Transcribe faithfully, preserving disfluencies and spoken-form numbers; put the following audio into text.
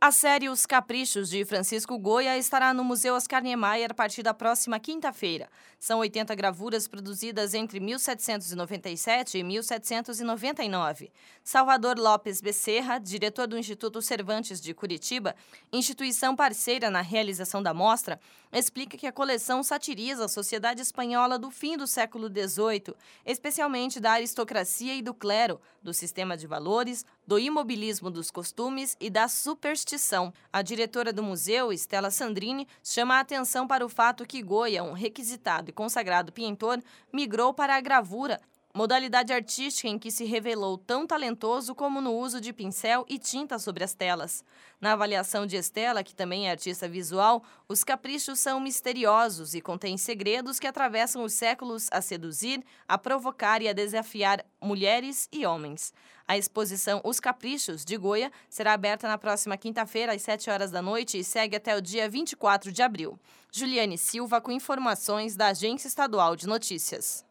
A série Os Caprichos, de Francisco Goya, estará no Museu Oscar Niemeyer a partir da próxima quinta-feira. São oitenta gravuras produzidas entre mil setecentos e noventa e sete e mil setecentos e noventa e nove. Salvador Lopes Becerra, diretor do Instituto Cervantes de Curitiba, instituição parceira na realização da mostra, explica que a coleção satiriza a sociedade espanhola do fim do século dezoito, especialmente da aristocracia e do clero, do sistema de valores, do imobilismo dos costumes e da superstição. A diretora do museu, Stella Sandrini, chama a atenção para o fato que Goya, um requisitado e consagrado pintor, migrou para a gravura, modalidade artística em que se revelou tão talentoso como no uso de pincel e tinta sobre as telas. Na avaliação de Stella, que também é artista visual, os caprichos são misteriosos e contêm segredos que atravessam os séculos a seduzir, a provocar e a desafiar mulheres e homens. A exposição Os Caprichos, de Goya, será aberta na próxima quinta-feira, às sete horas da noite, e segue até o dia vinte e quatro de abril. Juliane Silva, com informações da Agência Estadual de Notícias.